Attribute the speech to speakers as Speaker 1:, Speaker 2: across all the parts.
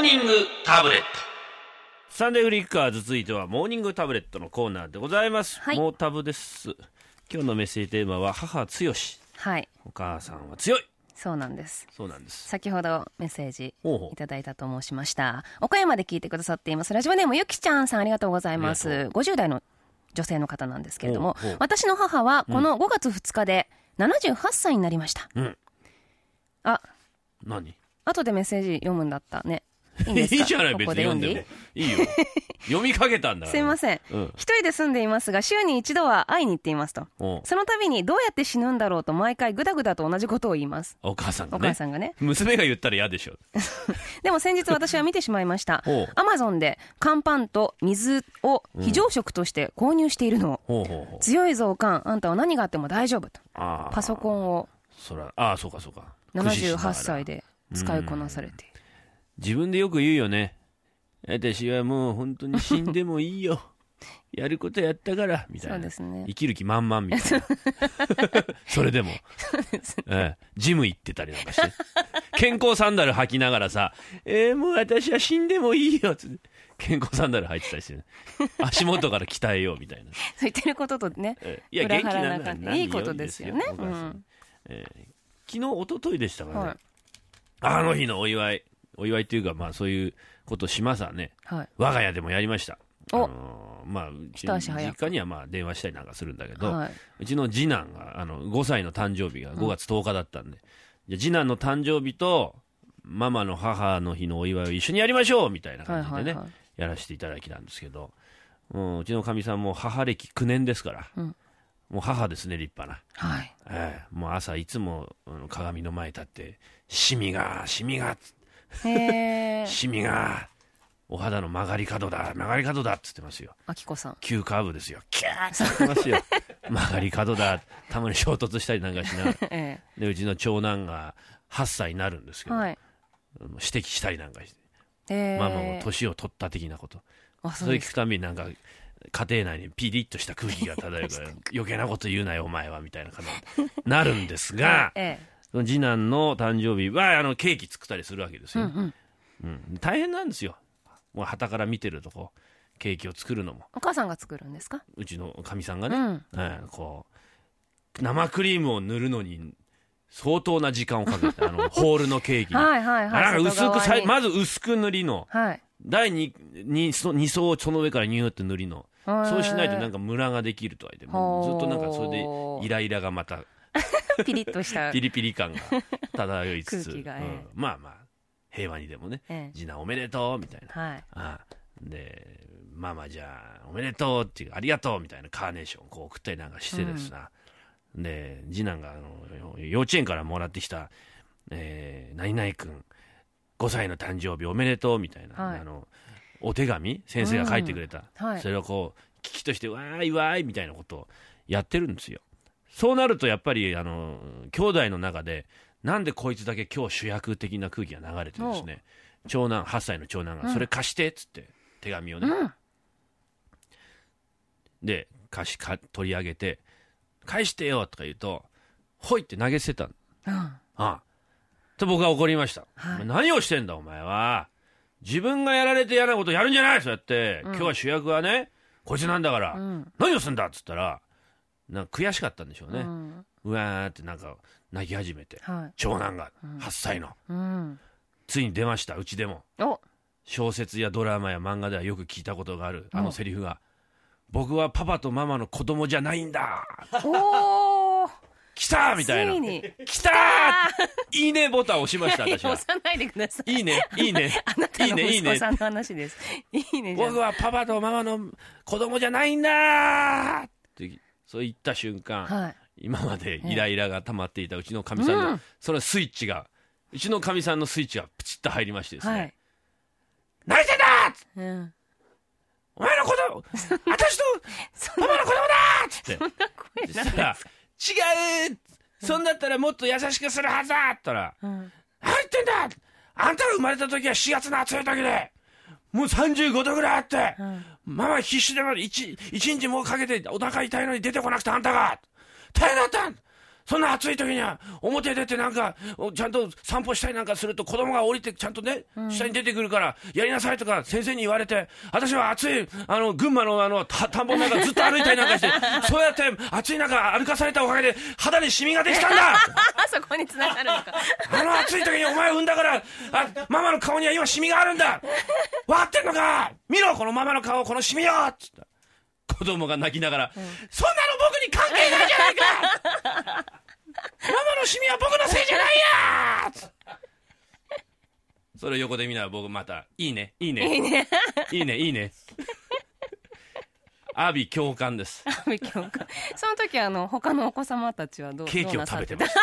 Speaker 1: ニングタブレット。
Speaker 2: サンデーフリッカーズ、続いてはモーニングタブレットのコーナーでございます、
Speaker 3: はい、
Speaker 2: モータブです。今日のメッセージテーマは母強し、
Speaker 3: はい、
Speaker 2: お母さんは強い。
Speaker 3: そうなんです。先ほどメッセージいただいたと申しました。岡山で聞いてくださっていますラジオネームゆきちゃんさん、ありがとうございます。50代の女性の方なんですけれども、私の母はこの5月2日で78歳になりました、
Speaker 2: うん、
Speaker 3: あ、
Speaker 2: 何
Speaker 3: 後でメッセージ読むんだったね。いいんですか？
Speaker 2: いいじゃない、別に読んでもいいよ読みかけたんだから。
Speaker 3: すいません、一人で住んでいますが週に一度は会いに行っていますと。その度にどうやって死ぬんだろうと毎回グダグダと同じことを言います。
Speaker 2: お母さんがね。娘が言ったら嫌でしょ
Speaker 3: でも先日私は見てしまいましたアマゾンで乾パンと水を非常食として購入しているのを、強いぞおかん、あんたは何があっても大丈夫と。パソコンを
Speaker 2: そうか
Speaker 3: 78歳で使いこなされている。
Speaker 2: 自分でよく言うよね。私はもう本当に死んでもいいよやることやったからみたいな。そうですね、生きる気満々みたいなそれでもジム行ってたりなんかして健康サンダル履きながらさ、もう私は死んでもいいよって健康サンダル履いてたりして、足元から鍛えようみたいな
Speaker 3: そう言ってることとね、
Speaker 2: いや元気な
Speaker 3: のはいいことですよね。
Speaker 2: 昨日一昨日でしたからね、あの日のお祝いっていうか、まあそういうことしますわね、我が家でもやりました。まあ、うちの実家にはまあ電話したりなんかするんだけど、うちの次男が5歳の誕生日が5月10日だったんで、じゃ次男の誕生日とママの母の日のお祝いを一緒にやりましょうみたいな感じでね、やらせていただきたんですけど、うちのかみさんも母歴9年ですから、もう母ですね、立派な。もう朝いつも鏡の前立ってシミがシミがお肌の曲がり角だっつってますよ。あきこさん急カーブですよ、キャーって言ってますよ曲がり角だ、たまに衝突したりなんかしながら、でうちの長男が8歳になるんですけど、指摘したりなんかして、ママも年を取った的なこと、それ聞くたびになんか家庭内にピリッとした空気が漂うから余計なこと言うなよお前はみたいな感じになるんですが、次男の誕生日はケーキ作ったりするわけですよ、大変なんですよ。もう傍から見てるとケーキを作るのも。お母さんが作るんですか？うちのかみさんがね、こう生クリームを塗るのに相当な時間をかけてホールのケーキにまず薄く塗りの、第 2層をその上からニューって塗りの、そうしないとなんかムラができるとは言って、もうずっとなんかそれでイライラがまたピリッとしたピリピリ感が漂いつつ、まあまあ平和にでもね、次男おめでとうみたいな、でママじゃあおめでとうっていうありがとうみたいなカーネーションをこう送ったりなんかしてですな、で次男が幼稚園からもらってきた、何々くん5歳の誕生日おめでとうみたいな、お手紙先生が書いてくれた、それをこう危機としてわーいわーいみたいなことをやってるんですよ。そうなるとやっぱり兄弟の中でなんでこいつだけ今日主役的な空気が流れてですね、8歳の長男がそれ貸してっつって手紙をね、で取り上げて返してよとか言うとほいって投げ捨てたと僕は怒りました、何をしてんだお前は、自分がやられて嫌なことやるんじゃない、そうやって、今日は主役はねこいつなんだから、何をすんだっつったらなんか悔しかったんでしょうね、うわーってなんか泣き始めて、長男が8歳の、ついに出ました。うちでも小説やドラマや漫画ではよく聞いたことがあるセリフが、僕はパパとママの子供じゃないんだ来たみたいな、来たいいねボタン押しました私は。
Speaker 3: 押さないでください。
Speaker 2: いいね
Speaker 3: あなたの息子さんの話です。いいね。
Speaker 2: 僕はパパとママの子供じゃないんだってそう言った瞬間、今までイライラが溜まっていたうちのかみさんの、そのスイッチが、うちのかみさんのスイッチがプチッと入りましてですね、泣いてんだ、お前の子供私とパパの子供だっつって、そしたら違う、そんだったらもっと優しくするはずだって言ったら、何言ってんだ、あんたが生まれた時は4月の暑い時でもう35度ぐらいあって、ママ必死で1日もかけてお腹痛いのに出てこなくて、あんたが大変だった、 そんな暑い時には表出てなんかちゃんと散歩したりなんかすると子供が降りてちゃんとね、下に出てくるからやりなさいとか先生に言われて、私は暑い群馬の田んぼの中ずっと歩いたりなんかしてそうやって暑い中歩かされたおかげで肌にシミができたんだ
Speaker 3: そこに繋がるのか
Speaker 2: 暑い時にお前を産んだからママの顔には今シミがあるんだ分かってんのか、見ろこのママの顔、このシミよっつった子供が泣きながら、そんなの僕に関係ないじゃないかママのシミは僕のせいじゃないやそれを横で見ながら僕またいいねいいねいいねいいねいいね阿鼻共感です。
Speaker 3: 阿鼻共感。その時他のお子様たちは
Speaker 2: ケーキを食べてました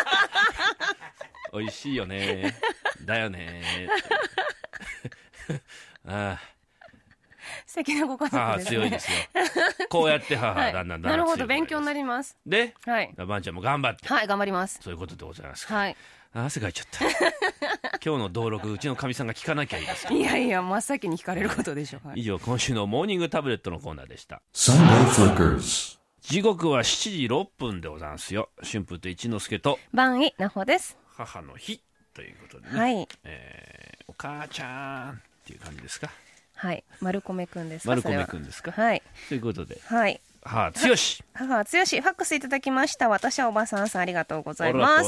Speaker 2: 美味しいよねだよねああ
Speaker 3: 素敵なご家族ですね。
Speaker 2: 強いですよ。こうやって母はだんだん
Speaker 3: なるほど、勉強になります。
Speaker 2: で、ばんちゃんも頑張って。
Speaker 3: はい、頑張ります。
Speaker 2: そういうことでございます。
Speaker 3: はい。
Speaker 2: 汗かいちゃった今日の登録うちのかみさんが聞かなきゃいいです
Speaker 3: いやいや真っ先に聞かれることでしょう、
Speaker 2: 以上今週のモーニングタブレットのコーナーでした。時刻は7時6分でございますよ。春風と一之輔と
Speaker 3: 番井なほです。
Speaker 2: 母の日ということでね、
Speaker 3: はい、
Speaker 2: お母ちゃんっていう感じですか。
Speaker 3: はい、丸米くんですか。
Speaker 2: 丸米くんですか。
Speaker 3: はい、
Speaker 2: ということで、
Speaker 3: はい、
Speaker 2: 母強し、
Speaker 3: 母は強し、ファックスいただきました。私はおばさんさんありがとうございます。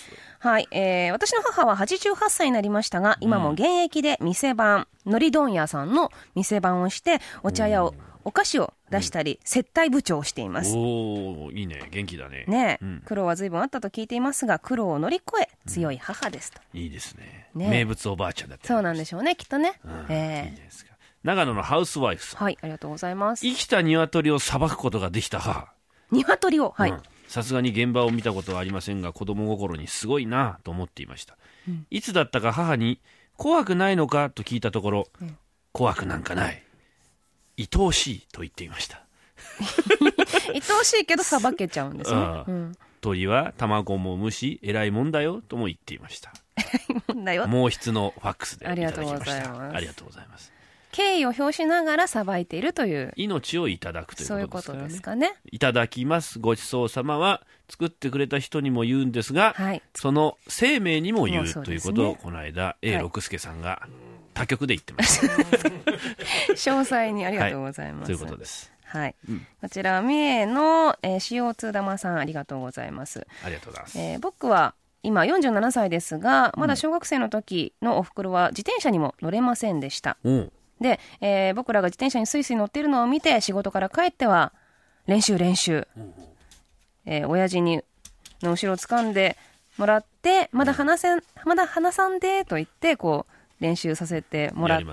Speaker 3: はい、私の母は88歳になりましたが今も現役で店番、のり問屋さんの店番をしてお茶やお菓子を出したり、接待部長をしています。
Speaker 2: おー、いいね、元気だね。
Speaker 3: ね、苦労は随分あったと聞いていますが苦労を乗り越え強い母ですと。
Speaker 2: いいですね。名物おばあちゃんだった。
Speaker 3: そうなんでしょうね、きっとね。
Speaker 2: いいですか。長野のハウスワイフさん。
Speaker 3: はい、ありがとうございます。
Speaker 2: 生きた鶏をさばくことができた母。
Speaker 3: 鶏を、はい。
Speaker 2: さすがに現場を見たことはありませんが子供心にすごいなと思っていました。いつだったか母に怖くないのかと聞いたところ、怖くなんかない、愛おしいと言っていました
Speaker 3: 愛おしいけどさばけちゃうんですね。
Speaker 2: 鳥は卵も産むし偉いもんだよとも言っていました。
Speaker 3: 偉いもんだよ。
Speaker 2: 毛筆のファックスでいただきました。
Speaker 3: ありがとうございます。
Speaker 2: 敬
Speaker 3: 意を表しながらさばいているという
Speaker 2: 命をいただくということですからね。
Speaker 3: そういうことですかね。
Speaker 2: いただきますごちそうさまは作ってくれた人にも言うんですが、その生命にも言うということをこの間 A 六輔さんが他局で言ってました
Speaker 3: 詳細にありがとうございます。
Speaker 2: そういうことです。
Speaker 3: はい、こちら三重の、CO2 玉さんありがとうございます。
Speaker 2: ありがとうございます。
Speaker 3: 僕は今47歳ですがまだ小学生の時のお袋は自転車にも乗れませんでした。で、僕らが自転車にスイスイ乗っているのを見て仕事から帰っては練習、親父にの後ろを掴んでもらってまだ離さんでと言ってこう練習させてもらって、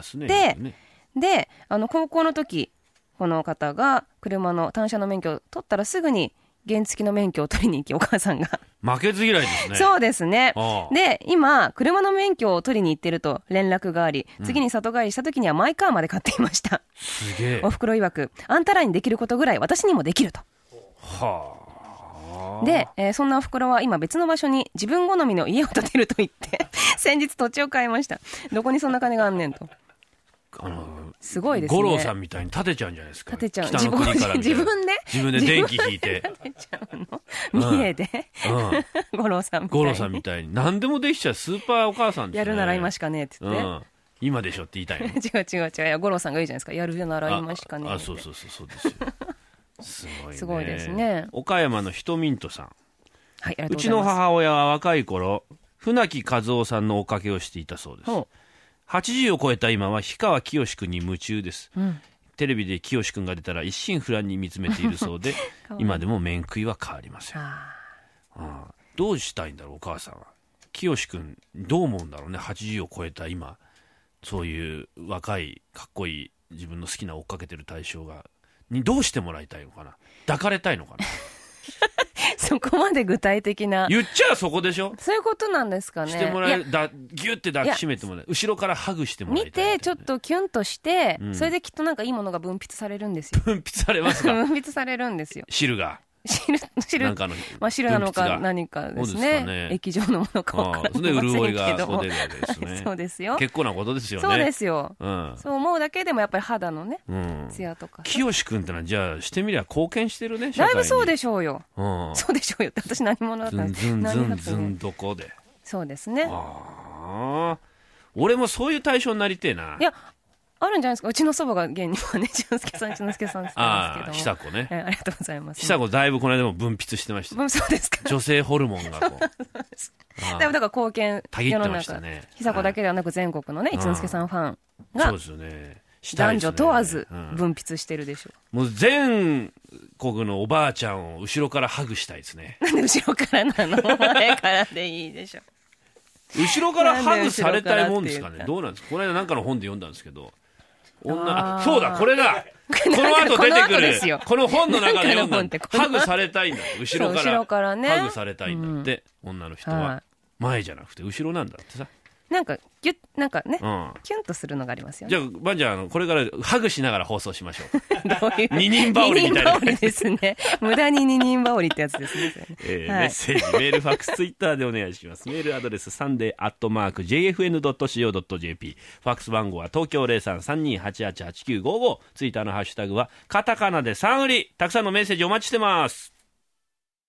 Speaker 3: で高校の時この方が車の単車の免許を取ったらすぐに原付の免許を取りに行きお母さんが
Speaker 2: 負けず嫌いですね。
Speaker 3: そうですね。で今車の免許を取りに行ってると連絡があり、次に里帰りした時にはマイカーまで買っていました。
Speaker 2: すげえ。
Speaker 3: おふくろ曰くあんたらにできることぐらい私にもできると。で、そんなおふくろは今別の場所に自分好みの家を建てると言って先日土地を買いました。どこにそんな金があんねんと。すごいですね。
Speaker 2: 五郎さんみたいに建てちゃうんじゃないですか。
Speaker 3: 建てちゃう。
Speaker 2: 北の国から
Speaker 3: 自分
Speaker 2: で電気引いて
Speaker 3: 建てちゃうの。三重で、五郎さん
Speaker 2: みたいに何でもできちゃうスーパーお母さんですね。
Speaker 3: やるなら今しかねえって言って、
Speaker 2: 今でしょって言いたいの。
Speaker 3: 違う五郎さんがいいじゃないですか。やるなら今しかねえって。
Speaker 2: そうですよ。
Speaker 3: すごいですね。
Speaker 2: 岡山のひとみんとさん。
Speaker 3: はい、ありがとうございます。
Speaker 2: うちの母親は若い頃船木和夫さんの追っかけをしていたそうです。80を超えた今は氷川きよし君に夢中です、テレビできよし君が出たら一心不乱に見つめているそうで今でも面食いは変わりません。どうしたいんだろうお母さんは。きよし君どう思うんだろうね。80を超えた今そういう若いかっこいい自分の好きな追っかけてる対象にどうしてもらいたいのかな。抱かれたいのかな
Speaker 3: そこまで具体的な
Speaker 2: 言っちゃそこでしょ。
Speaker 3: そういうことなんですかね。
Speaker 2: してもらえる、ギュッて抱きしめてもらえる、後ろからハグしてもらいたい、
Speaker 3: 見てちょっとキュンとして、それできっとなんかいいものが分泌されるんですよ。
Speaker 2: 分泌されますか。
Speaker 3: 分泌されるんですよ。
Speaker 2: 汁が
Speaker 3: 汁
Speaker 2: なんかの
Speaker 3: まあ、汁なのか何かですね。液状のものか分からないけども。
Speaker 2: 潤いが出るわけですね。
Speaker 3: そうですよ。
Speaker 2: 結構なことですよね。
Speaker 3: そうですよ。そう思うだけでもやっぱり肌のね、ツヤとか。
Speaker 2: 清君ってのはじゃあしてみりゃ貢献してるね。
Speaker 3: だいぶそうでしょうよ。そうでしょうよって私何者だったんですか。
Speaker 2: ずんどこで。
Speaker 3: そうですね。
Speaker 2: 俺もそういう対象になりてえな。
Speaker 3: いや、あるんじゃないですか。うちの祖母が現にはね、俊介さんって言うんですけども。
Speaker 2: 久子ね。
Speaker 3: ありがとうございます。
Speaker 2: 久子だいぶこの間も分泌してました。
Speaker 3: そうですか。
Speaker 2: 女性ホルモンがこう。
Speaker 3: だいぶだから貢献、
Speaker 2: 世の中、
Speaker 3: 久子だけではなく全国のね、一之輔さんファンが、
Speaker 2: そうですよね。
Speaker 3: 男女問わず分泌してるでしょ
Speaker 2: う。もう全国のおばあちゃんを後ろからハグしたいですね。
Speaker 3: なんで後ろからなの？前からでいいでしょ。
Speaker 2: 後ろからハグされたいもんですかね。どうなんですか。この間なんかの本で読んだんですけど。そうだ、これだ。この後出てくる。この本の中で読んだ。ハグされたいんだ。後ろからハグされたいんだって、女の人は。前じゃなくて後ろなんだってさ。なんかね、
Speaker 3: キュンとするのがありますよね。
Speaker 2: じゃあ、バンジャー、これからハグしながら放送しましょう。二人羽織みたいな。
Speaker 3: 二人羽織ですね。無駄に二人羽織ってやつですね。
Speaker 2: メッセージ、メール、ファックス、ツイッターでお願いします。メールアドレス、sunday@jfn.co.jp。ファックス番号は東京03-3288-8955。ツイッターのハッシュタグは、カタカナで3売り。たくさんのメッセージお待ちしてます。